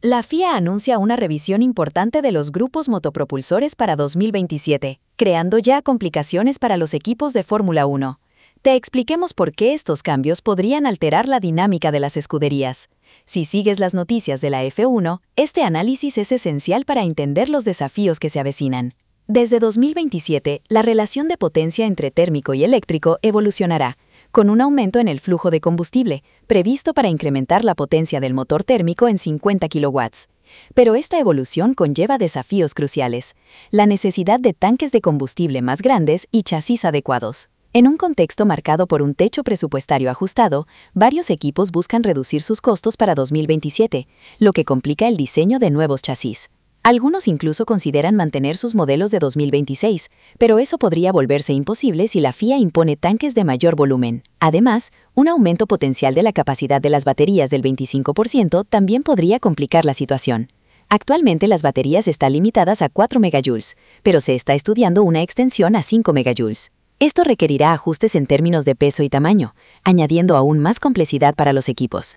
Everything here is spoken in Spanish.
La FIA anuncia una revisión importante de los grupos motopropulsores para 2027, creando ya complicaciones para los equipos de Fórmula 1. Te expliquemos por qué estos cambios podrían alterar la dinámica de las escuderías. Si sigues las noticias de la F1, este análisis es esencial para entender los desafíos que se avecinan. Desde 2027, la relación de potencia entre térmico y eléctrico evolucionará, con un aumento en el flujo de combustible, previsto para incrementar la potencia del motor térmico en 50 kW. Pero esta evolución conlleva desafíos cruciales: la necesidad de tanques de combustible más grandes y chasis adecuados. En un contexto marcado por un techo presupuestario ajustado, varios equipos buscan reducir sus costos para 2027, lo que complica el diseño de nuevos chasis. Algunos incluso consideran mantener sus modelos de 2026, pero eso podría volverse imposible si la FIA impone tanques de mayor volumen. Además, un aumento potencial de la capacidad de las baterías del 25% también podría complicar la situación. Actualmente las baterías están limitadas a 4 MJ, pero se está estudiando una extensión a 5 MJ. Esto requerirá ajustes en términos de peso y tamaño, añadiendo aún más complejidad para los equipos.